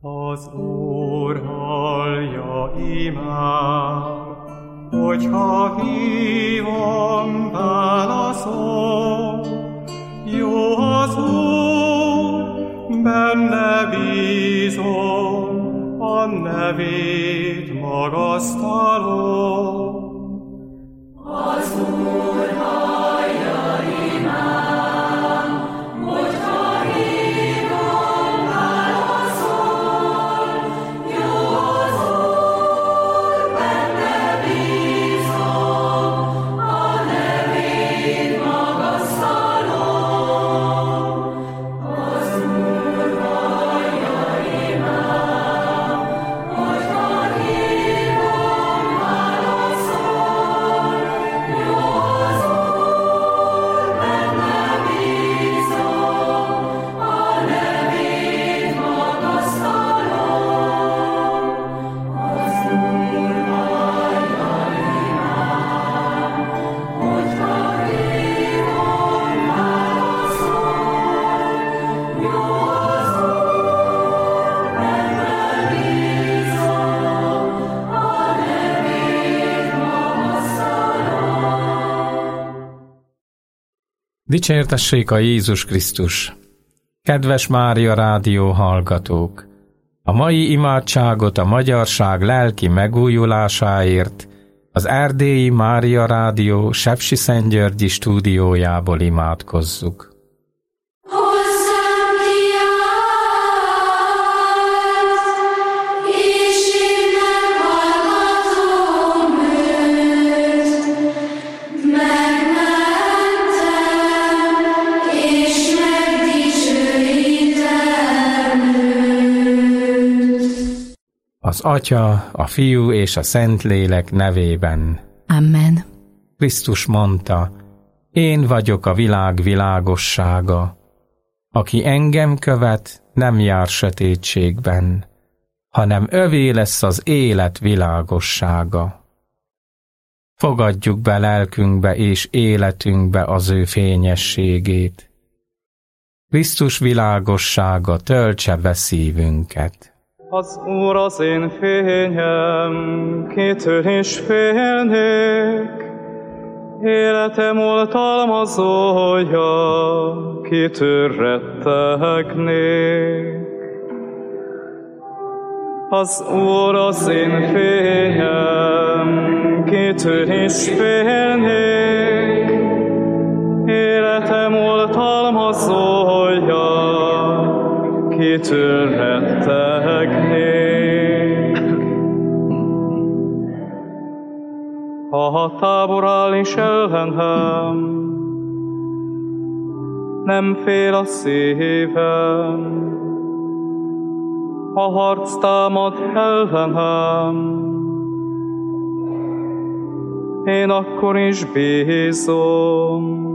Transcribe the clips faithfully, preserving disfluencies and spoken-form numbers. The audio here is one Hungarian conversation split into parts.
Az Úr hallja imám, hogyha hívom, válaszol. Jó az Úr, benne bízom, a nevét magasztalom. Az Úr hallja imám, hogyha hívom, válaszol. Jó az Úr, benne bízom, a nevét magasztalom. Az Úr hallja imám, hogyha hívom, válaszol. Jó az Úr, benne bízom, a nevét magasztalom. Az Úr hallja imám, hogyha hívom, válaszol. Jó az Úr, benne bízom, a nevét magasztalom. Dicsértessék a Jézus Krisztus! Kedves Mária Rádió hallgatók! A mai imádságot a magyarság lelki megújulásáért az Erdélyi Mária Rádió Sepsiszentgyörgyi stúdiójából imádkozzuk. Hozzám kiállt, és én meghallgatom őt. Megmentem, és megdicsőítem őt. Az Atya, a Fiú és a Szentlélek nevében. Amen. Krisztus mondta, én vagyok a világ világossága. Aki engem követ, nem jár sötétségben, hanem övé lesz az élet világossága. Fogadjuk be lelkünkbe és életünkbe az ő fényességét. Krisztus világossága töltse be szívünket. Az Úr az én fényem, kitől is félnék. Életem oltalmazója, kitől rettegnék. Az Úr az én fényem, kitől is félnék. Életem oltalmazója, kitől rettegnék. Ha tábor áll is ellenem, nem fél a szívem. Ha harc támad ellenem, én akkor is bízom.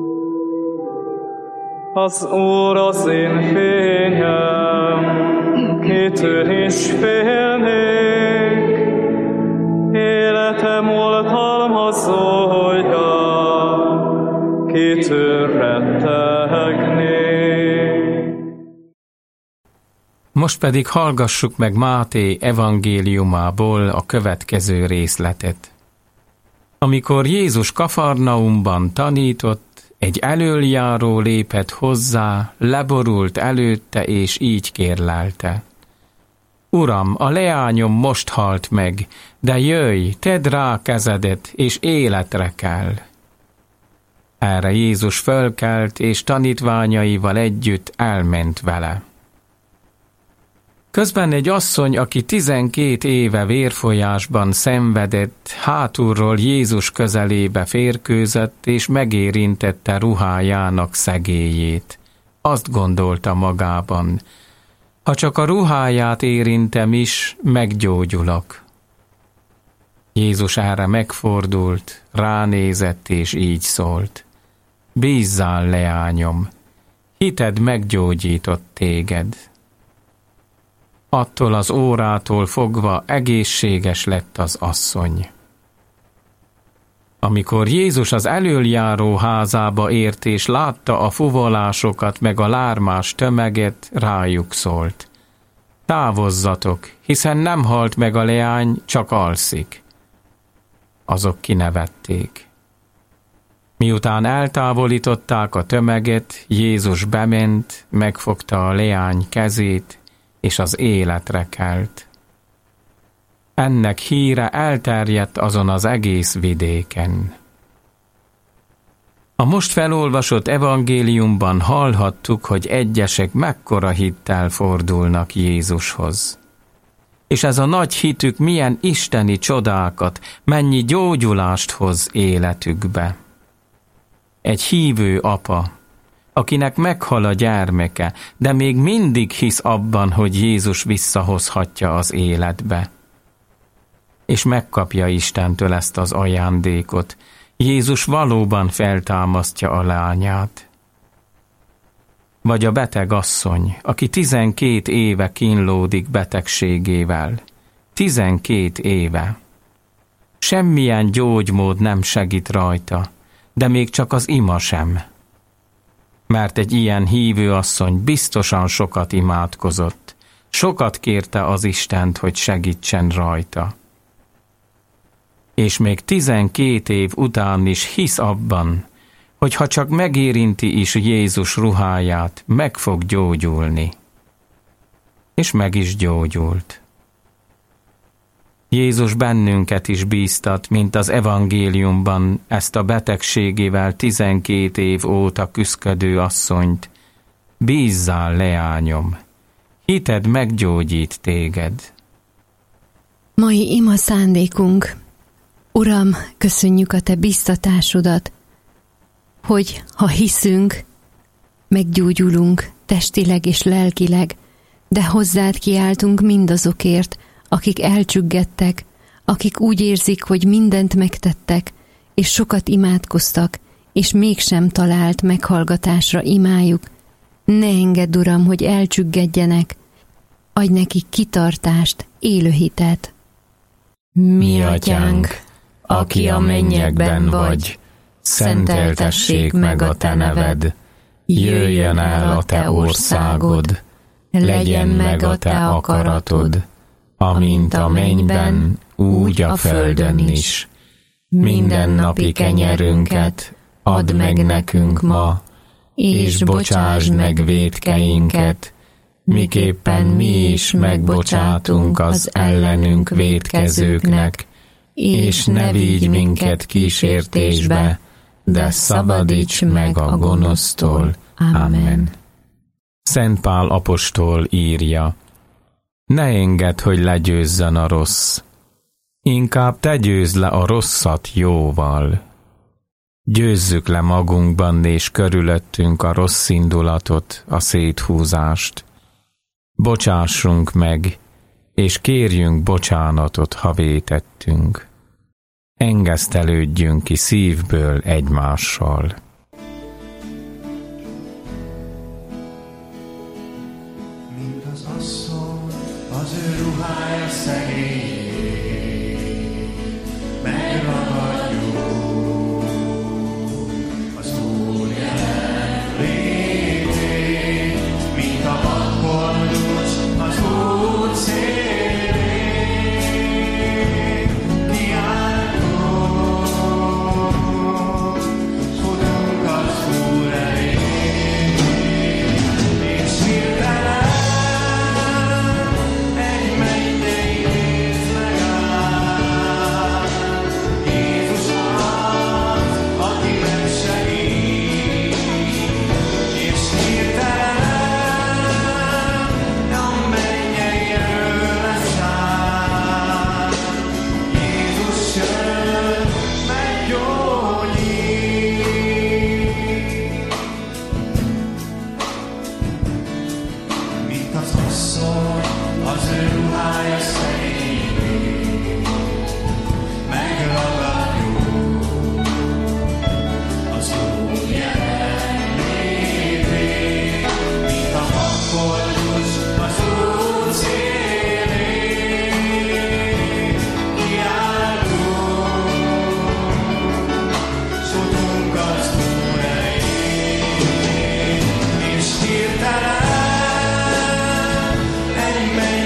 Az Úr az én fényem, kitől is félnék. Életem oltalmazója, kitől rettegnék. Most pedig hallgassuk meg Máté evangéliumából a következő részletet. Amikor Jézus Kafarnaumban tanított, egy elöljáró lépett hozzá, leborult előtte, és így kérlelte. Uram, a leányom most halt meg, de jöjj, tedd rá kezedet, és életre kell. Erre Jézus fölkelt, és tanítványaival együtt elment vele. Közben egy asszony, aki tizenkét éve vérfolyásban szenvedett, hátulról Jézus közelébe férkőzött, és megérintette ruhájának szegélyét. Azt gondolta magában, ha csak a ruháját érintem is, meggyógyulok. Jézus erre megfordult, ránézett, és így szólt. Bízzál, leányom, hited meggyógyított téged. Attól az órától fogva egészséges lett az asszony. Amikor Jézus az elöljáró házába ért és látta a fuvolásokat meg a lármás tömeget, rájuk szólt. Távozzatok, hiszen nem halt meg a leány, csak alszik. Azok kinevették. Miután eltávolították a tömeget, Jézus bement, megfogta a leány kezét, és az életre kelt. Ennek híre elterjedt azon az egész vidéken. A most felolvasott evangéliumban hallhattuk, hogy egyesek mekkora hittel fordulnak Jézushoz. És ez a nagy hitük milyen isteni csodákat, mennyi gyógyulást hoz életükbe. Egy hívő apa, akinek meghal a gyermeke, de még mindig hisz abban, hogy Jézus visszahozhatja az életbe. És megkapja Istentől ezt az ajándékot. Jézus valóban feltámasztja a lányát. Vagy a beteg asszony, aki tizenkét éve kínlódik betegségével. Tizenkét éve. Semmilyen gyógymód nem segít rajta, de még csak az ima sem. Mert egy ilyen hívő asszony biztosan sokat imádkozott, sokat kérte az Istent, hogy segítsen rajta. És még tizenkét év után is hisz abban, hogy ha csak megérinti is Jézus ruháját, meg fog gyógyulni. És meg is gyógyult. Jézus bennünket is bíztat, mint az evangéliumban ezt a betegségével tizenkét év óta küszködő asszonyt. Bízzál, leányom, hited meggyógyít téged. Mai ima szándékunk. Uram, köszönjük a Te biztatásodat, hogy ha hiszünk, meggyógyulunk testileg és lelkileg, de hozzád kiáltunk mindazokért, akik elcsüggedtek, akik úgy érzik, hogy mindent megtettek, és sokat imádkoztak, és mégsem talált meghallgatásra imájuk. Ne engedd, Uram, hogy elcsüggedjenek, adj nekik kitartást, élő hitet. Mi atyánk, aki a mennyekben vagy, szenteltessék meg a te neved, jöjjön el a te országod, legyen meg a te akaratod, amint a mennyben, úgy a földön is. Mindennapi kenyerünket add meg nekünk ma, és bocsásd meg vétkeinket, miképpen mi is megbocsátunk az ellenünk vétkezőknek, és ne vigy minket kísértésbe, de szabadíts meg a gonosztól. Amen. Szent Pál apostol írja: ne engedd, hogy legyőzzön a rossz, inkább te győzd le a rosszat jóval. Győzzük le magunkban és körülöttünk a rossz indulatot, a széthúzást. Bocsássunk meg, és kérjünk bocsánatot, ha vétettünk. Engesztelődjünk ki szívből egymással. Mint az asszony, az ő ruhája szegély, megragadjuk az Úr jelenlétét, mint a vakkorduc az út szélén. Kiáltunk, futunk az Úr elé, és hirtelen egy mennyei rész megáll. Jézus az, aki megsegít, és hirtelen a mennyei erő leszáll. Jézus jön, meggyógyít. Mint az asszony, az ő ruhája szegély, megragadjuk az Úr jelenlétét, mint a vakkorduc az út szélén. Kiáltunk, futunk az Úr elé, és hirtelen egy mennyei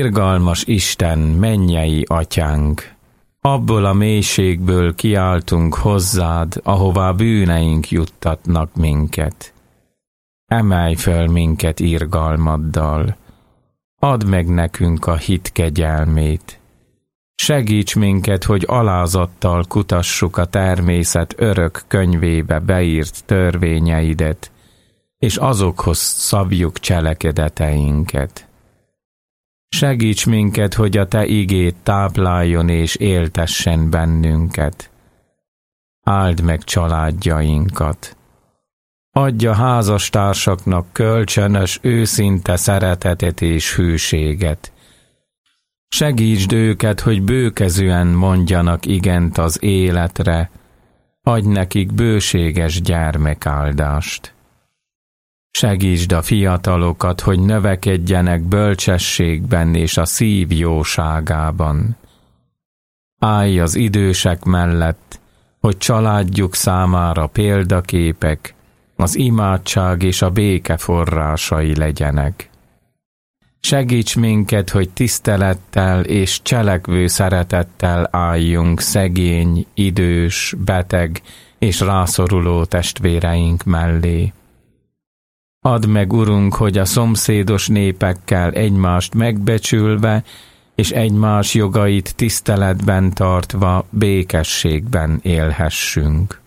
Irgalmas Isten, mennyei atyánk, abból a mélységből kiáltunk hozzád, ahová bűneink juttatnak minket. Emelj föl minket irgalmaddal, add meg nekünk a hit kegyelmét. Segíts minket, hogy alázattal kutassuk a természet örök könyvébe beírt törvényeidet, és azokhoz szabjuk cselekedeteinket. Segíts minket, hogy a te igéd tápláljon és éltessen bennünket. Áld meg családjainkat. Adj a házastársaknak kölcsönös, őszinte szeretetet és hűséget. Segítsd őket, hogy bőkezűen mondjanak igent az életre, adj nekik bőséges gyermekáldást. Segítsd a fiatalokat, hogy növekedjenek bölcsességben és a szív jóságában. Állj az idősek mellett, hogy családjuk számára példaképek, az imádság és a béke forrásai legyenek. Segíts minket, hogy tisztelettel és cselekvő szeretettel álljunk szegény, idős, beteg és rászoruló testvéreink mellé. Add meg, Urunk, hogy a szomszédos népekkel egymást megbecsülve és egymás jogait tiszteletben tartva békességben élhessünk.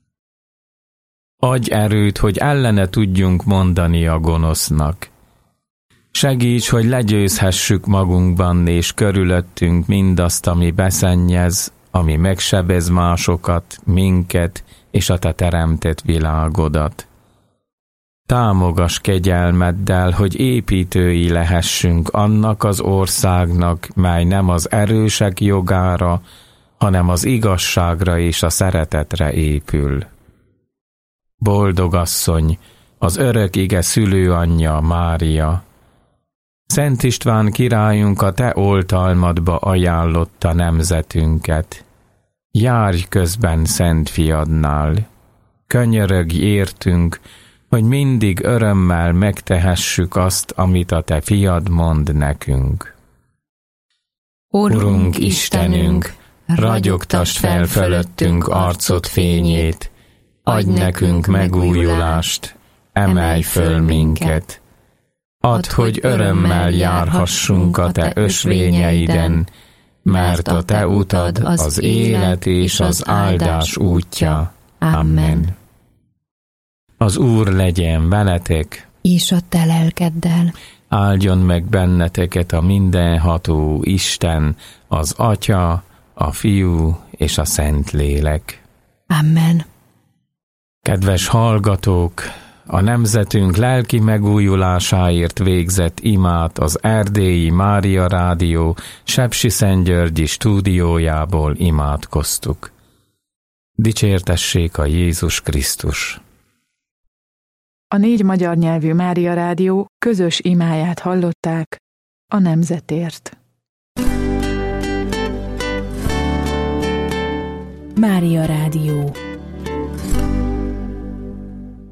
Adj erőt, hogy ellene tudjunk mondani a gonosznak. Segíts, hogy legyőzhessük magunkban és körülöttünk mindazt, ami beszennyez, ami megsebez másokat, minket és a te teremtett világodat. Támogass kegyelmeddel, hogy építői lehessünk annak az országnak, mely nem az erősek jogára, hanem az igazságra és a szeretetre épül. Boldog asszony, az örök ige szülőanyja Mária, Szent István királyunk a te oltalmadba ajánlotta nemzetünket. Járj közben Szent Fiadnál, könyörögj értünk, hogy mindig örömmel megtehessük azt, amit a te fiad mond nekünk. Urunk Istenünk, ragyogtasd fel fölöttünk arcod fényét, adj nekünk megújulást, emelj föl minket. Add, hogy örömmel járhassunk a te ösvényeiden, mert a te utad az élet és az áldás útja. Amen. Az Úr legyen veletek, És a te lelkeddel. áldjon meg benneteket a mindenható Isten, az Atya, a Fiú és a Szentlélek. Amen. Kedves hallgatók, a nemzetünk lelki megújulásáért végzett imát az Erdélyi Mária Rádió Sepsiszentgyörgyi stúdiójából imádkoztuk. Dicsértessék a Jézus Krisztus! A négy magyar nyelvű Mária Rádió közös imáját hallották a nemzetért. Mária Rádió.